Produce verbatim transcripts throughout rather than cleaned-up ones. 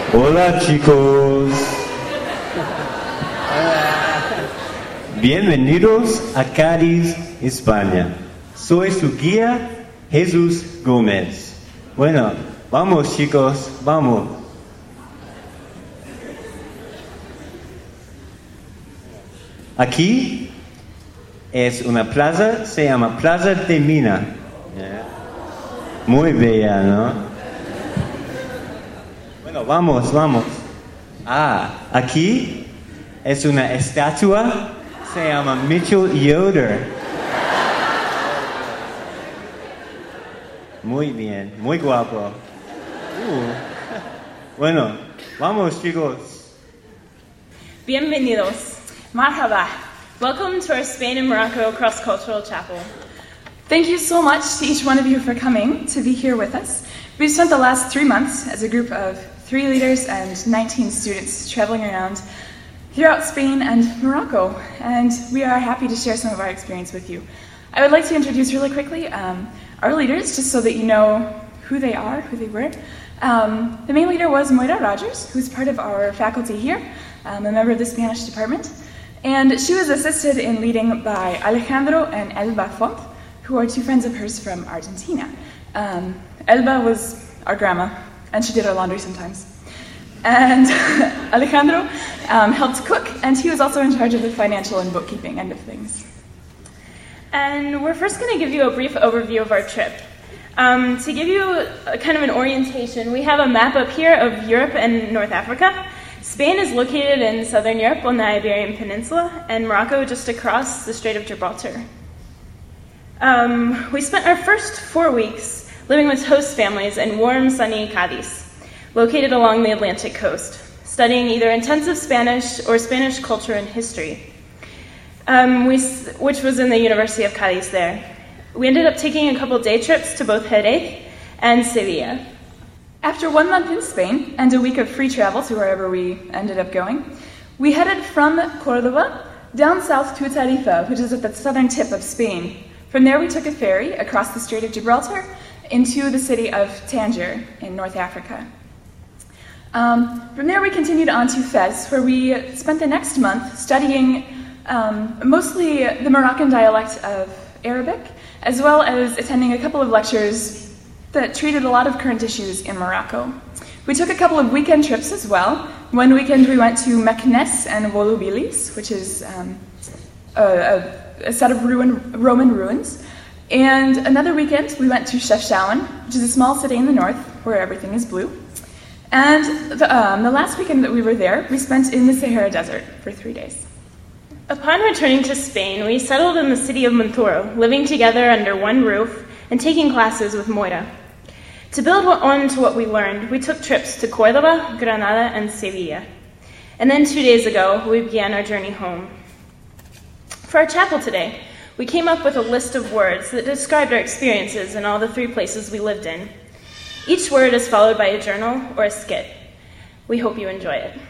Hola chicos. Bienvenidos a Cádiz, España. Soy su guía, Jesús Gómez. Bueno, vamos chicos, vamos. Aquí es una plaza, se llama Plaza de Mina. Muy bella, ¿no? Bueno, vamos, vamos. Ah, aquí es una estatua, se llama Mitchell Yoder. Muy bien, muy guapo. Uh. Bueno, vamos chicos. Bienvenidos. Marhaba. Welcome to our Spain and Morocco Cross-Cultural Chapel. Thank you so much to each one of you for coming to be here with us. We've spent the last three months as a group of three leaders and nineteen students traveling around throughout Spain and Morocco, and we are happy to share some of our experience with you. I would like to introduce really quickly um, our leaders, just so that you know who they are, who they were. Um, the main leader was Moira Rogers, who's part of our faculty here, um, a member of the Spanish department. And she was assisted in leading by Alejandro and Elba Font, who are two friends of hers from Argentina. Um, Elba was our grandma, and she did our laundry sometimes. And Alejandro um, helped cook, and he was also in charge of the financial and bookkeeping end of things. And we're first going to give you a brief overview of our trip. Um, to give you a, kind of an orientation, we have a map up here of Europe and North Africa. Spain is located in southern Europe on the Iberian Peninsula, and Morocco just across the Strait of Gibraltar. Um, we spent our first four weeks living with host families in warm, sunny Cádiz, located along the Atlantic coast, studying either intensive Spanish or Spanish culture and history, um, we, which was in the University of Cádiz there. We ended up taking a couple day trips to both Jerez and Sevilla. After one month in Spain and a week of free travel to wherever we ended up going, we headed from Córdoba down south to Tarifa, which is at the southern tip of Spain. From there, we took a ferry across the Strait of Gibraltar into the city of Tangier in North Africa. Um, from there, we continued on to Fez, where we spent the next month studying um, mostly the Moroccan dialect of Arabic, as well as attending a couple of lectures that treated a lot of current issues in Morocco. We took a couple of weekend trips as well. One weekend we went to Meknes and Volubilis, which is um, a, a, a set of ruin, Roman ruins. And another weekend we went to Chefchaouen, which is a small city in the north where everything is blue. And the, um, the last weekend that we were there, we spent in the Sahara Desert for three days. Upon returning to Spain, we settled in the city of Montoro, living together under one roof and taking classes with Moira. To build on to what we learned, we took trips to Córdoba, Granada, and Sevilla. And then two days ago, we began our journey home. For our chapel today, we came up with a list of words that described our experiences in all the three places we lived in. Each word is followed by a journal or a skit. We hope you enjoy it.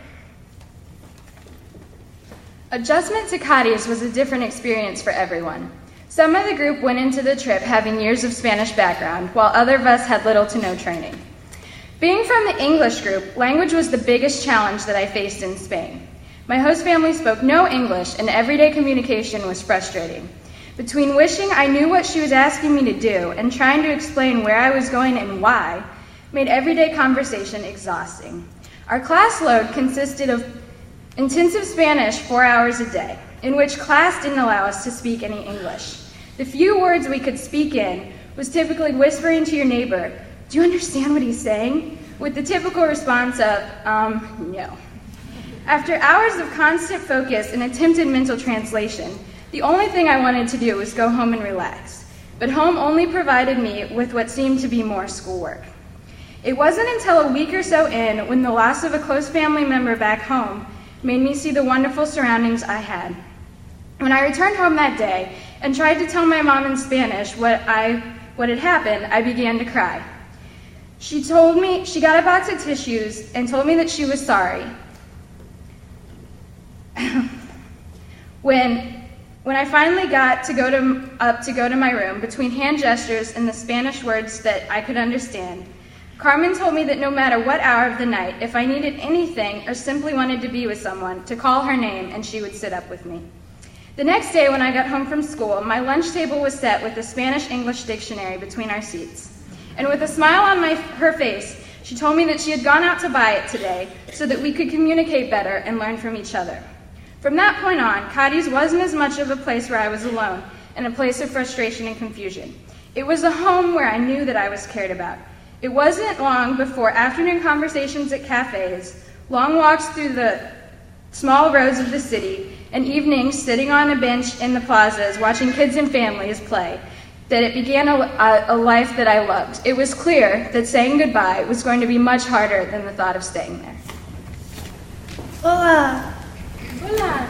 Adjustment to Cádiz was a different experience for everyone. Some of the group went into the trip having years of Spanish background, while other of us had little to no training. Being from the English group, language was the biggest challenge that I faced in Spain. My host family spoke no English, and everyday communication was frustrating. Between wishing I knew what she was asking me to do and trying to explain where I was going and why, made everyday conversation exhausting. Our class load consisted of intensive Spanish four hours a day, in which class didn't allow us to speak any English. The few words we could speak in was typically whispering to your neighbor, "Do you understand what he's saying?" with the typical response of, um, no. After hours of constant focus and attempted mental translation, the only thing I wanted to do was go home and relax. But home only provided me with what seemed to be more schoolwork. It wasn't until a week or so in, when the loss of a close family member back home made me see the wonderful surroundings I had. When I returned home that day and tried to tell my mom in Spanish what I what had happened, I began to cry. She told me, she got a box of tissues and told me that she was sorry. when when I finally got to go to up to go to my room, between hand gestures and the Spanish words that I could understand, Carmen told me that no matter what hour of the night, if I needed anything or simply wanted to be with someone, to call her name and she would sit up with me. The next day when I got home from school, my lunch table was set with the Spanish-English dictionary between our seats. And with a smile on my, her face, she told me that she had gone out to buy it today so that we could communicate better and learn from each other. From that point on, Cadiz wasn't as much of a place where I was alone and a place of frustration and confusion. It was a home where I knew that I was cared about. It wasn't long before afternoon conversations at cafes, long walks through the small roads of the city, and evenings sitting on a bench in the plazas watching kids and families play, that it began a, a, a life that I loved. It was clear that saying goodbye was going to be much harder than the thought of staying there. Hola. Hola.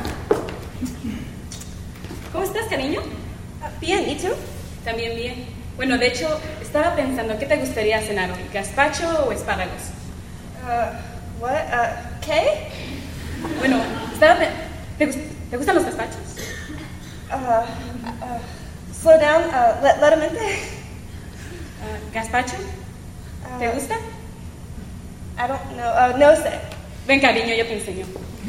¿Cómo estás, cariño? Bien, ¿y tú? También bien. Bueno, de hecho, estaba pensando, ¿qué te gustaría cenar hoy? ¿Gazpacho o espárragos? Uh, what? Uh, ¿qué? Bueno, estaba... ¿Te, gust ¿Te gustan los gazpachos? Uh, uh, slow down, uh, let, lentamente. Uh, ¿Gazpacho? Uh, ¿Te gusta? I don't know. Uh, no sé. Ven, cariño, yo te enseño.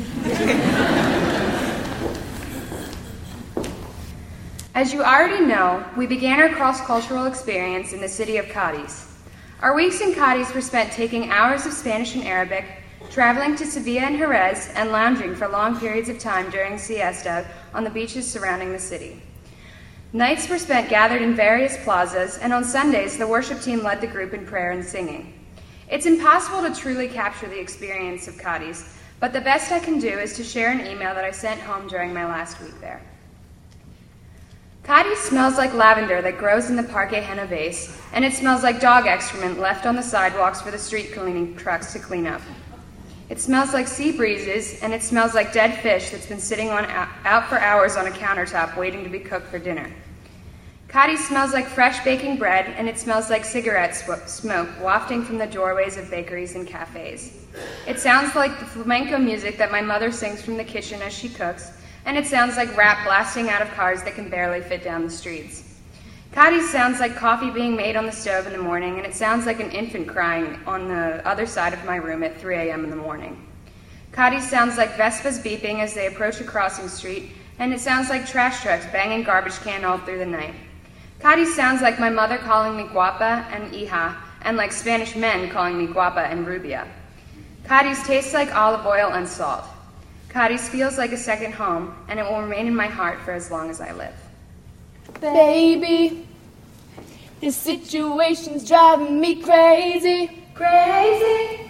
As you already know, we began our cross-cultural experience in the city of Cadiz. Our weeks in Cadiz were spent taking hours of Spanish and Arabic, traveling to Sevilla and Jerez, and lounging for long periods of time during siesta on the beaches surrounding the city. Nights were spent gathered in various plazas, and on Sundays the worship team led the group in prayer and singing. It's impossible to truly capture the experience of Cadiz, but the best I can do is to share an email that I sent home during my last week there. Cadiz smells like lavender that grows in the Parque Genovese, and it smells like dog excrement left on the sidewalks for the street cleaning trucks to clean up. It smells like sea breezes, and it smells like dead fish that's been sitting on, out for hours on a countertop waiting to be cooked for dinner. Cadiz smells like fresh baking bread, and it smells like cigarette sw- smoke wafting from the doorways of bakeries and cafes. It sounds like the flamenco music that my mother sings from the kitchen as she cooks, and it sounds like rap blasting out of cars that can barely fit down the streets. Cadiz sounds like coffee being made on the stove in the morning, and it sounds like an infant crying on the other side of my room at three a.m. in the morning. Cadiz sounds like Vespas beeping as they approach a crossing street, and it sounds like trash trucks banging garbage can all through the night. Cadiz sounds like my mother calling me guapa and hija, and like Spanish men calling me guapa and rubia. Cadiz tastes like olive oil and salt. Cadiz feels like a second home, and it will remain in my heart for as long as I live. Baby, this situation's driving me crazy, crazy.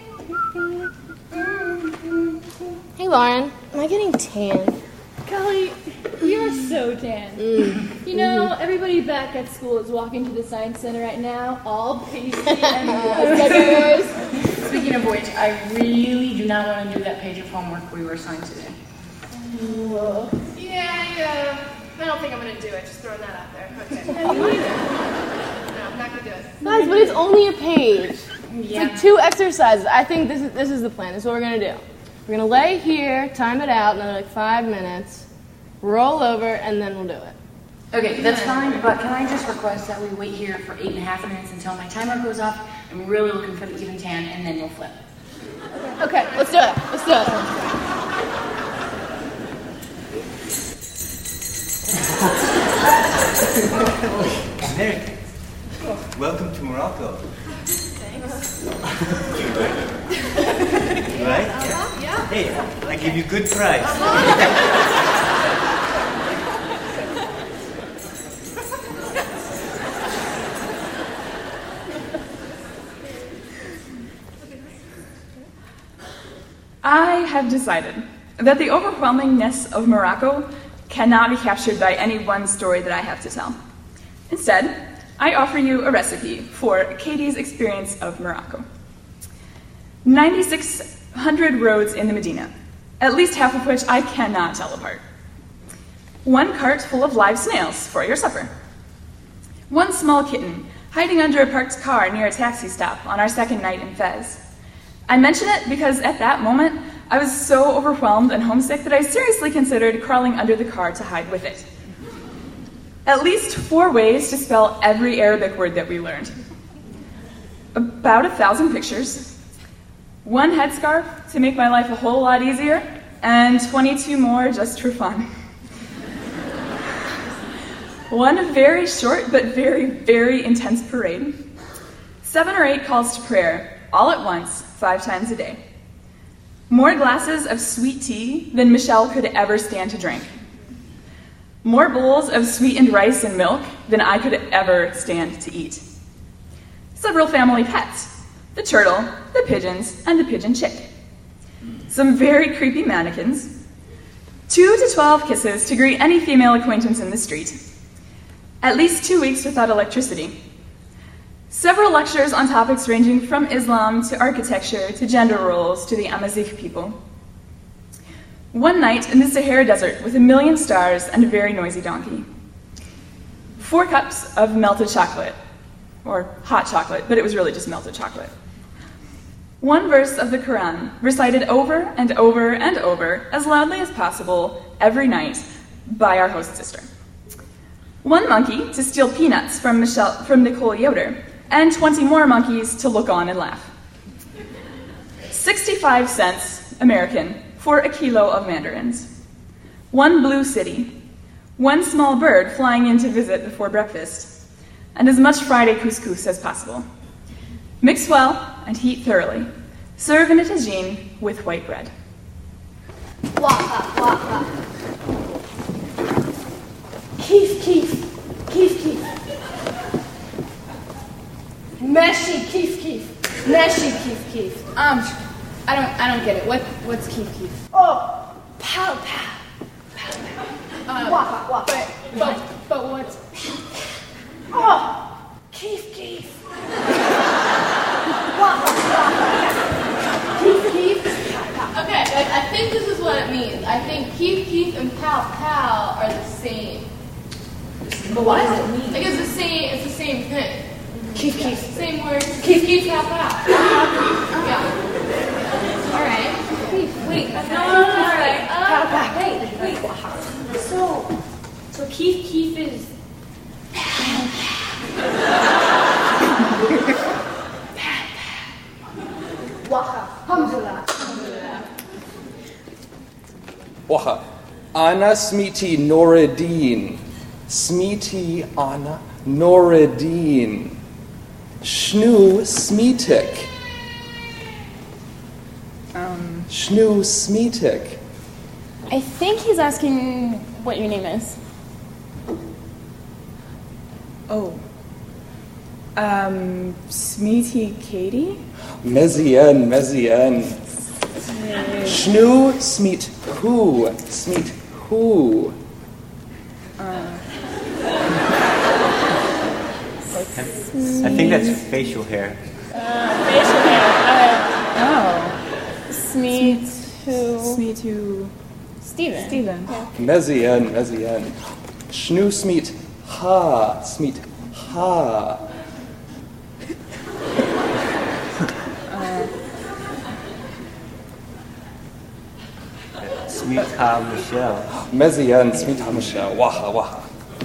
Hey, Lauren, am I getting tan? Kelly, you're so tan. Mm. You know, mm-hmm. Everybody back at school is walking to the Science Center right now, all pasty and stickers. Speaking of which, I really do not want to do that page of homework we were assigned today. Whoa. Yeah, yeah. I don't think I'm going to do it. Just throwing that out there. Okay. No, I'm not going to do it. Guys, but it's only a page. Yeah. It's like two exercises. I think this is this is the plan. This is what we're going to do. We're going to lay here, time it out, another like five minutes, roll over, and then we'll do it. Okay, that's fine, but can I just request that we wait here for eight and a half minutes until my timer goes off? I'm really looking for the even tan, and then we'll flip. Okay, let's do it. Let's do it. Americans, welcome to Morocco. Thanks. Right? Uh-huh, yeah. Hey, I give you good price. I have decided that the overwhelmingness of Morocco cannot be captured by any one story that I have to tell. Instead, I offer you a recipe for Katie's experience of Morocco. ninety-six hundred roads in the Medina, at least half of which I cannot tell apart. One cart full of live snails for your supper. One small kitten hiding under a parked car near a taxi stop on our second night in Fez. I mention it because at that moment, I was so overwhelmed and homesick that I seriously considered crawling under the car to hide with it. At least four ways to spell every Arabic word that we learned. about a thousand pictures, one headscarf to make my life a whole lot easier, and twenty-two more just for fun. One very short but very, very intense parade. Seven or eight calls to prayer, all at once, five times a day. More glasses of sweet tea than Michelle could ever stand to drink. More bowls of sweetened rice and milk than I could ever stand to eat. Several family pets, the turtle, the pigeons, and the pigeon chick. Some very creepy mannequins. Two to twelve kisses to greet any female acquaintance in the street. At least two weeks without electricity. Several lectures on topics ranging from Islam to architecture to gender roles to the Amazigh people. One night in the Sahara Desert with a million stars and a very noisy donkey. Four cups of melted chocolate, or hot chocolate, but it was really just melted chocolate. One verse of the Quran recited over and over and over as loudly as possible every night by our host sister. One monkey to steal peanuts from, Michelle, from Nicole Yoder, and twenty more monkeys to look on and laugh. sixty-five cents American for a kilo of mandarins. One blue city. One small bird flying in to visit before breakfast. And as much Friday couscous as possible. Mix well and heat thoroughly. Serve in a tagine with white bread. Waka, waka. Keef, keef, keef, keef. Meshi, keef, keef. Meshi, keef, keef. Um, I don't, I don't get it. What, what's keef keef? Oh, pow, pow, pow, pow. Um, Waka, waka. But, but, but what's? Oh, keef, keef. Waka, waka. Keef, keef. Pow, pow. Okay, like, I think this is what it means. I think keef keef and pow pow are the same. But what does it mean? Like it's the same. It's the same thing. Keef, keef. Same word. Keef, keef pow pow. Yeah. All right. Keef, wait. No, no, no, all right. Pow, Uh, pow. Wait, wait. So, so keef, keef is. Waka, alhamdulillah. Waha. Ana Smiti Noreddin. Smiti Ana Noreddin. Shnu Smitik. Um, Shnu Smitik. I think he's asking what your name is. Oh. Um, Smeety Katie? Mezian, Mezian. Shnu Smit Who. Smit Who. I think that's facial hair. Uh, facial hair. Uh, Oh. Smeet who? Smeetu. Steven. Steven. Yeah. Mezian, Mezian. Shnu Smit Ha. Smit Ha. Sweet Ha Michelle. Mezian, Smit Ha Michelle. Waha, Waha.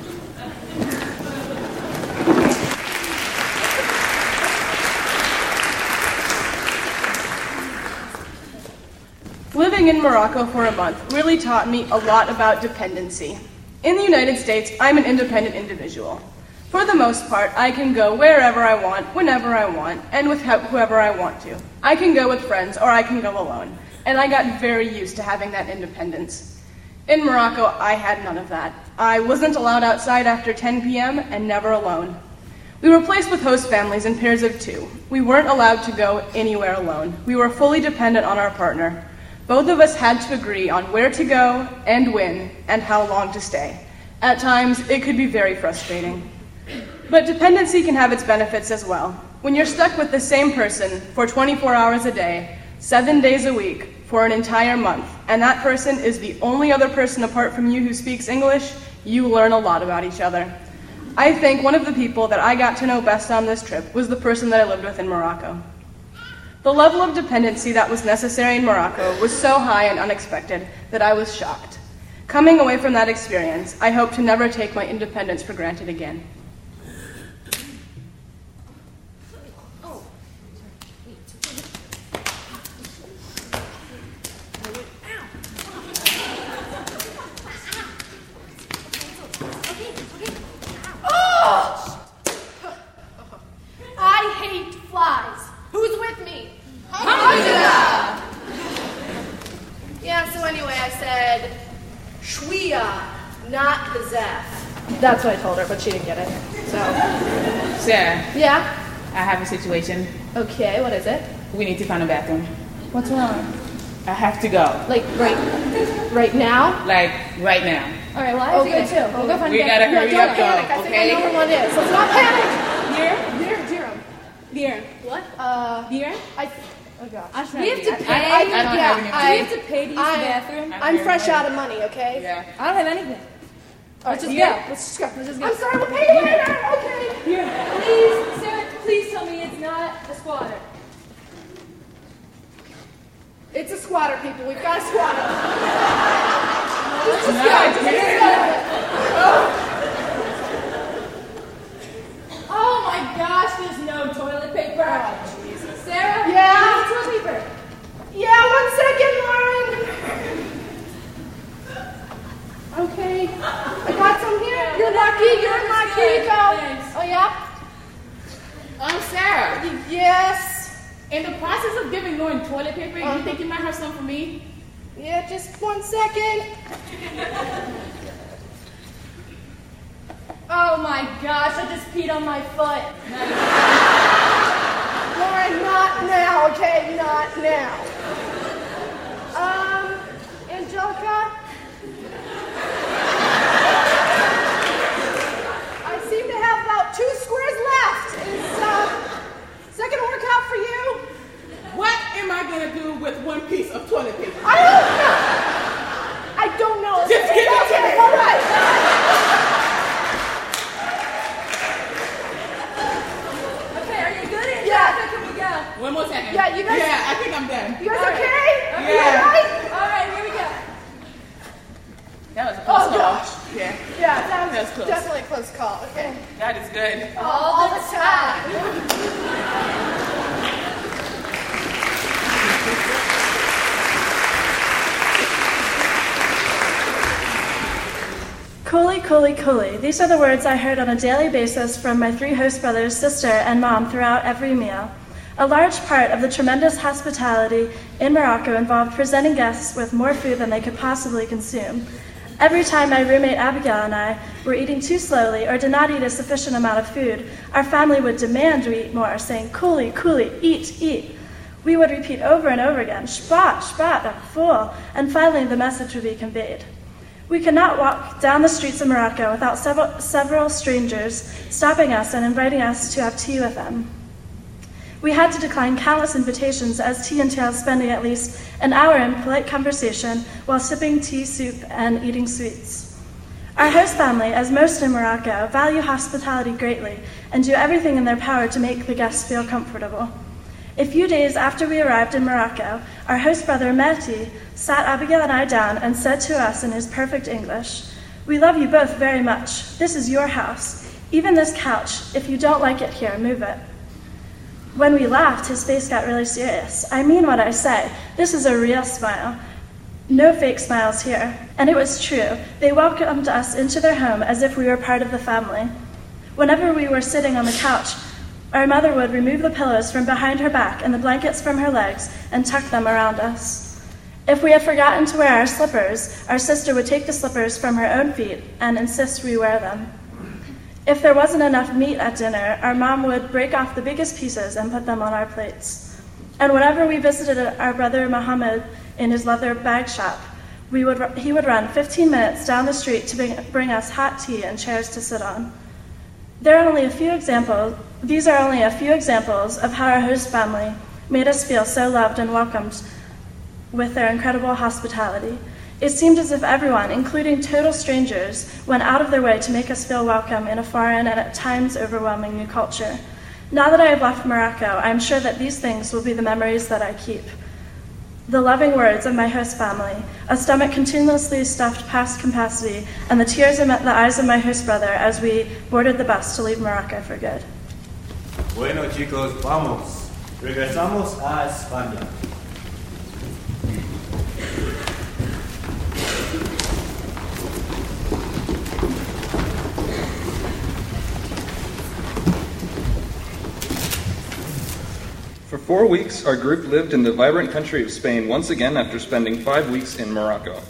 Living in Morocco for a month really taught me a lot about dependency. In the United States, I'm an independent individual. For the most part, I can go wherever I want, whenever I want, and with whoever I want to. I can go with friends or I can go alone. And I got very used to having that independence. In Morocco, I had none of that. I wasn't allowed outside after ten p.m. and never alone. We were placed with host families in pairs of two. We weren't allowed to go anywhere alone. We were fully dependent on our partner. Both of us had to agree on where to go and when and how long to stay. At times, it could be very frustrating. But dependency can have its benefits as well. When you're stuck with the same person for twenty-four hours a day, seven days a week, for an entire month, and that person is the only other person apart from you who speaks English, you learn a lot about each other. I think one of the people that I got to know best on this trip was the person that I lived with in Morocco. The level of dependency that was necessary in Morocco was so high and unexpected that I was shocked. Coming away from that experience, I hope to never take my independence for granted again. Chouia, not the Zeph. That's what I told her, but she didn't get it. So. Sarah. Yeah? I have a situation. Okay, what is it? We need to find a bathroom. What's wrong? I have to go. Like, right right now? Like, right now. All right, well, I have Okay. to go too. We'll go find We a gotta bathroom. hurry no, up, don't panic. though, I think okay? I know where one is. Let's not panic. Dear? Dear, dear. Dear? What? Uh, Dear? I... Oh, gosh. I'm We have to I- pay. I- I don't yeah, have any I, money. we have to pay to use the I- bathroom. I'm I'm very fresh money. out of money, okay? Yeah. I don't have anything. All right, Let's just dear. go. Let's just go. Let's just go. I'm sorry, we'll pay you later. Okay. Please, Sarah, please tell me it's not a squatter. It's a squatter, people. We've got a squatter. Let's just No, go. I Just can't. go. Oh my gosh, there's no toilet paper. Oh, Jesus. Sarah? Yeah? Where's the toilet paper? Yeah, one second, Lauren. Okay. I got some here. You're lucky. You're lucky. Here you go. Thanks. Oh, yeah? Um, Sarah. Y- Yes. In the process of giving Lauren toilet paper, Uh-huh. you think you might have some for me? Yeah, just one second. Oh my gosh, I just peed on my foot. Lauren, not now, okay? Not now. Um, Angelica? I seem to have about two squares left. Is, uh, is that gonna work out for you? What am I gonna do with one piece of toilet paper? I don't know. I don't know. Just give it to Okay, me. all right. Okay, are you good? Angelica? Yeah. Can we go? One more second. Yeah, you guys- Yeah, I think I'm done. You guys All right. okay? Yeah. You all right? All right, here we go. That was a close Oh, call. gosh. Yeah. Yeah, that was, That was close. definitely a close call. Okay. That is good. All the time. Coolie, coolie, coolie. These are the words I heard on a daily basis from my three host brothers, sister, and mom throughout every meal. A large part of the tremendous hospitality in Morocco involved presenting guests with more food than they could possibly consume. Every time my roommate Abigail and I were eating too slowly or did not eat a sufficient amount of food, our family would demand we eat more, saying, coolie, coolie, eat, eat. We would repeat over and over again, shpat, shpat, I'm full, and finally the message would be conveyed. We could not walk down the streets of Morocco without several, several strangers stopping us and inviting us to have tea with them. We had to decline countless invitations as tea entails spending at least an hour in polite conversation while sipping tea, soup, and eating sweets. Our host family, as most in Morocco, value hospitality greatly and do everything in their power to make the guests feel comfortable. A few days after we arrived in Morocco, our host brother Mehdi sat Abigail and I down and said to us in his perfect English, "We love you both very much. This is your house. Even this couch. If you don't like it here, move it." When we laughed, his face got really serious. I mean what I say. This is a real smile. No fake smiles here. And it was true. They welcomed us into their home as if we were part of the family. Whenever we were sitting on the couch, our mother would remove the pillows from behind her back and the blankets from her legs and tuck them around us. If we had forgotten to wear our slippers, our sister would take the slippers from her own feet and insist we wear them. If there wasn't enough meat at dinner, our mom would break off the biggest pieces and put them on our plates. And whenever we visited our brother Mohammed in his leather bag shop, we would, he would run fifteen minutes down the street to bring, bring us hot tea and chairs to sit on. There are only a few examples, these are only a few examples of how our host family made us feel so loved and welcomed with their incredible hospitality. It seemed as if everyone, including total strangers, went out of their way to make us feel welcome in a foreign and at times overwhelming new culture. Now that I have left Morocco, I am sure that these things will be the memories that I keep. The loving words of my host family, a stomach continuously stuffed past capacity, and the tears in the eyes of my host brother as we boarded the bus to leave Morocco for good. Bueno, chicos, vamos. Regresamos a España. For four weeks, our group lived in the vibrant country of Spain once again after spending five weeks in Morocco.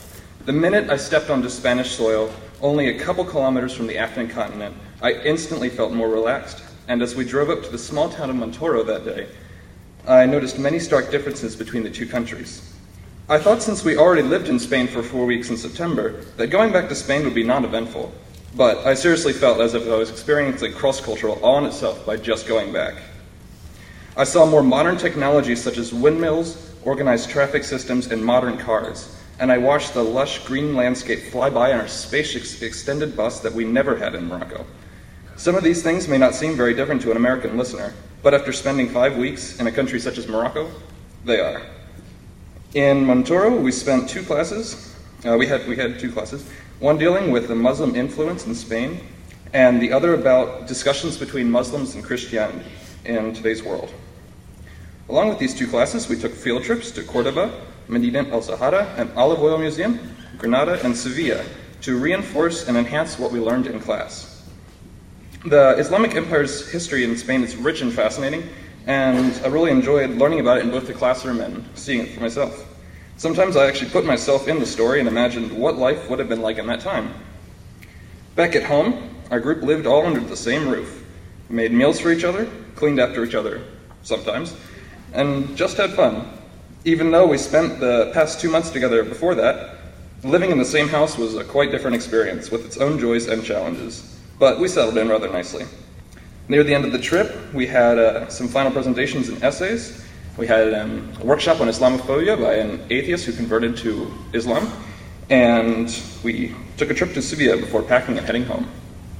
The minute I stepped onto Spanish soil, only a couple kilometers from the African continent, I instantly felt more relaxed, and as we drove up to the small town of Montoro that day, I noticed many stark differences between the two countries. I thought since we already lived in Spain for four weeks in September, that going back to Spain would be non-eventful, but I seriously felt as if I was experiencing cross-cultural all in itself by just going back. I saw more modern technologies such as windmills, organized traffic systems, and modern cars, and I watched the lush green landscape fly by on our spacious extended bus that we never had in Morocco. Some of these things may not seem very different to an American listener, but after spending five weeks in a country such as Morocco, they are. In Montoro, we spent two classes. Uh, we had we had two classes, one dealing with the Muslim influence in Spain, and the other about discussions between Muslims and Christianity in today's world. Along with these two classes, we took field trips to Cordoba, Medina El Sahara, and Olive Oil Museum, Granada, and Sevilla to reinforce and enhance what we learned in class. The Islamic Empire's history in Spain is rich and fascinating, and I really enjoyed learning about it in both the classroom and seeing it for myself. Sometimes I actually put myself in the story and imagined what life would have been like in that time. Back at home, our group lived all under the same roof. We made meals for each other, cleaned after each other, sometimes, and just had fun. Even though we spent the past two months together before that, living in the same house was a quite different experience with its own joys and challenges, but we settled in rather nicely. Near the end of the trip, we had uh, some final presentations and essays. We had um, a workshop on Islamophobia by an atheist who converted to Islam, and we took a trip to Sevilla before packing and heading home.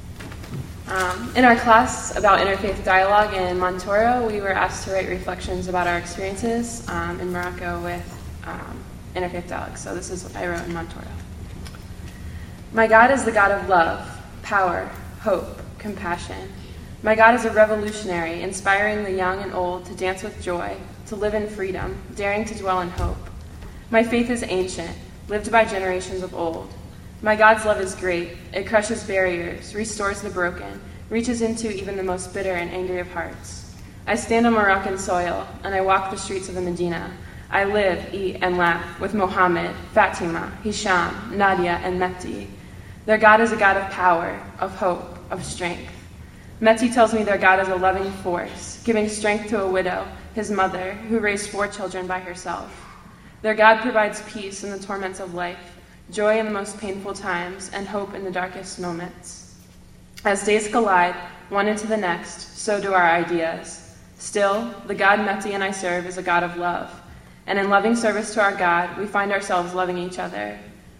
Um, in our class about interfaith dialogue in Montoro, we were asked to write reflections about our experiences um, in Morocco with um, interfaith dialogue. So this is what I wrote in Montoro. My God is the God of love, power, hope, compassion. My God is a revolutionary, inspiring the young and old to dance with joy, to live in freedom, daring to dwell in hope. My faith is ancient, lived by generations of old. My God's love is great. It crushes barriers, restores the broken, reaches into even the most bitter and angry of hearts. I stand on Moroccan soil, and I walk the streets of the Medina. I live, eat, and laugh with Mohammed, Fatima, Hisham, Nadia, and Mehdi. Their God is a God of power, of hope, of strength. Mehdi tells me their God is a loving force, giving strength to a widow, his mother, who raised four children by herself. Their God provides peace in the torments of life, joy in the most painful times, and hope in the darkest moments. As days collide, one into the next, so do our ideas. Still, the God Mehdi and I serve is a God of love, and in loving service to our God, we find ourselves loving each other.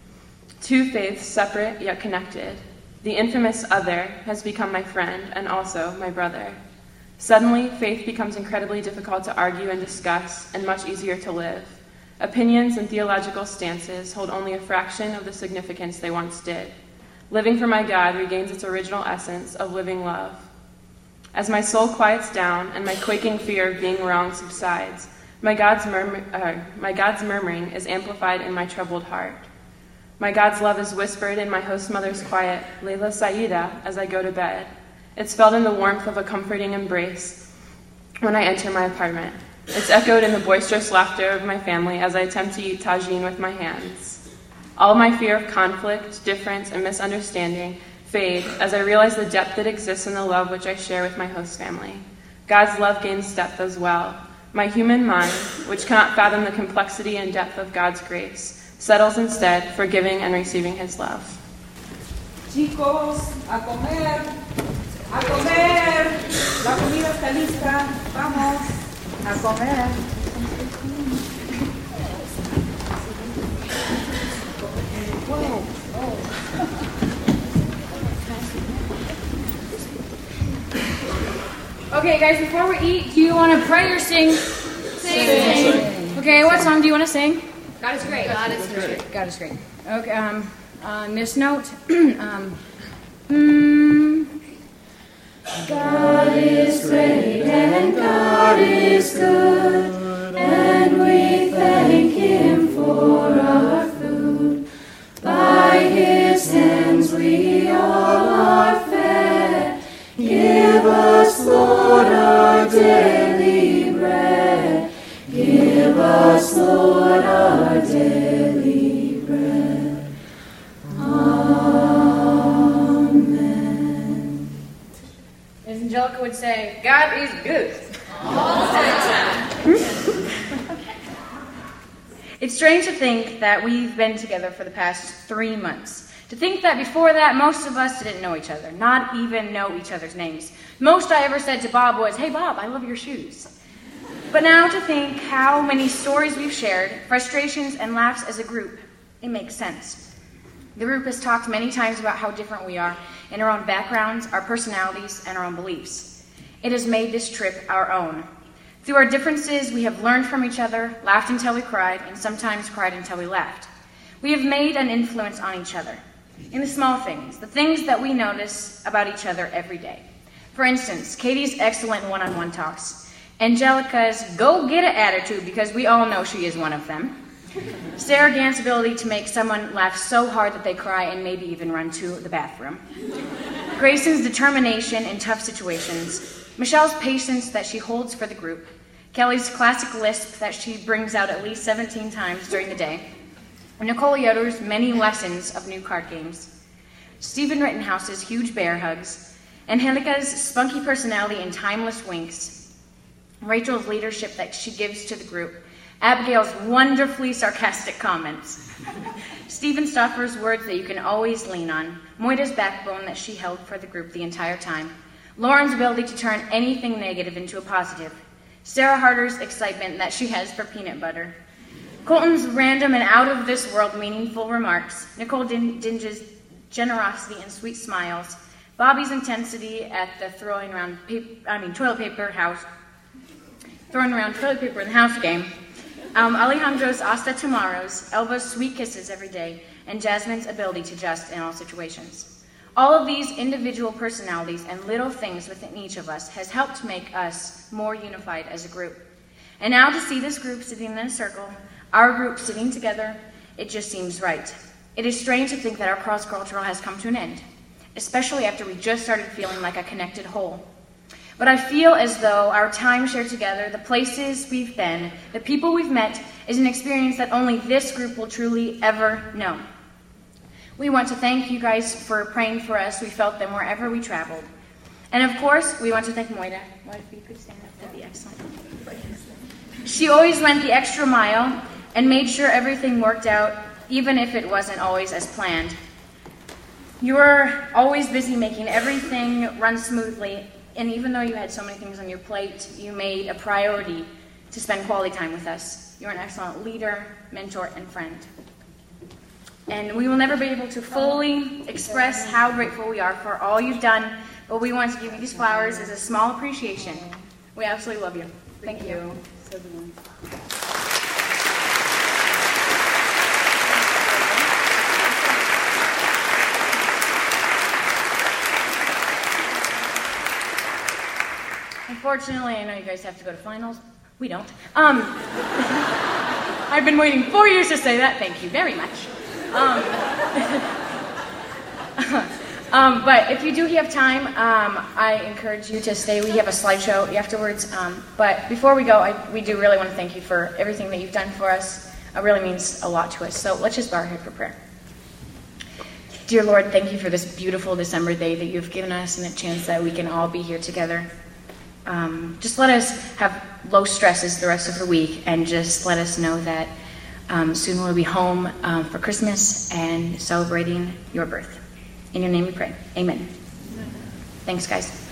Two faiths, separate yet connected. The infamous other has become my friend and also my brother. Suddenly, faith becomes incredibly difficult to argue and discuss, and much easier to live. Opinions and theological stances hold only a fraction of the significance they once did. Living for my God regains its original essence of living love. As my soul quiets down and my quaking fear of being wrong subsides, my God's, murmur, uh, my God's murmuring is amplified in my troubled heart. My God's love is whispered in my host mother's quiet, Layla Saida, as I go to bed. It's felt in the warmth of a comforting embrace when I enter my apartment. It's echoed in the boisterous laughter of my family as I attempt to eat tagine with my hands. All my fear of conflict, difference, and misunderstanding fade as I realize the depth that exists in the love which I share with my host family. God's love gains depth as well. My human mind, which cannot fathom the complexity and depth of God's grace, settles instead, forgiving and receiving his love. Chicos, a comer, a comer, la comida está lista, vamos. A comer. Okay, guys, before we eat, do you want to pray or sing? Sing. sing. Okay, what song do you want to sing? God is great. God is great. God is great. Okay, um, on this note, um, mm, God is great and God is good, and we thank Him for our food. By His hands we all are fed. Give us, Lord, our daily bread. Give us, Lord, our daily bread. Angelica would say, God is good. All the time. It's strange to think that we've been together for the past three months. To think that before that, most of us didn't know each other, not even know each other's names. Most I ever said to Bob was, hey Bob, I love your shoes. But now to think how many stories we've shared, frustrations and laughs as a group, it makes sense. The group has talked many times about how different we are in our own backgrounds, our personalities, and our own beliefs. It has made this trip our own. Through our differences, we have learned from each other, laughed until we cried, and sometimes cried until we laughed. We have made an influence on each other. In the small things, the things that we notice about each other every day. For instance, Katie's excellent one-on-one talks, Angelica's go-get-it attitude, because we all know she is one of them, Sarah Gant's ability to make someone laugh so hard that they cry and maybe even run to the bathroom, Grayson's determination in tough situations, Michelle's patience that she holds for the group, Kelly's classic lisp that she brings out at least seventeen times during the day, Nicole Yoder's many lessons of new card games, Stephen Rittenhouse's huge bear hugs, Angelica's spunky personality and timeless winks, Rachel's leadership that she gives to the group, Abigail's wonderfully sarcastic comments, Stephen Stoffer's words that you can always lean on, Moira's backbone that she held for the group the entire time, Lauren's ability to turn anything negative into a positive, Sarah Harder's excitement that she has for peanut butter, Colton's random and out-of-this-world meaningful remarks, Nicole Din- Dinge's generosity and sweet smiles, Bobby's intensity at the throwing around, paper, I mean, toilet paper house, throwing around toilet paper in the house game, um, Alejandro's hasta tomorrows, Elva's sweet kisses every day, and Jasmine's ability to adjust in all situations. All of these individual personalities and little things within each of us has helped make us more unified as a group. And now to see this group sitting in a circle, our group sitting together, it just seems right. It is strange to think that our cross-cultural has come to an end, especially after we just started feeling like a connected whole. But I feel as though our time shared together, the places we've been, the people we've met, is an experience that only this group will truly ever know. We want to thank you guys for praying for us. We felt them wherever we traveled. And of course, we want to thank Moira. What if you could stand up? That'd be excellent. She always went the extra mile and made sure everything worked out, even if it wasn't always as planned. You were always busy making everything run smoothly, and even though you had so many things on your plate, you made a priority to spend quality time with us. You're an excellent leader, mentor, and friend. And we will never be able to fully express how grateful we are for all you've done, but we want to give you these flowers as a small appreciation. We absolutely love you. Thank, Thank you. you. So Unfortunately, I know you guys have to go to finals. We don't. Um, I've been waiting four years to say that. Thank you very much. Um, um, but if you do have time, um, I encourage you to stay. We have a slideshow afterwards. Um, but before we go, I, we do really want to thank you for everything that you've done for us. It really means a lot to us. So let's just bow our head for prayer. Dear Lord, thank you for this beautiful December day that you've given us and a chance that we can all be here together. Um, just let us have low stresses the rest of the week, and just let us know that um, soon we'll be home um, for Christmas and celebrating your birth. In your name we pray. Amen. Thanks, guys.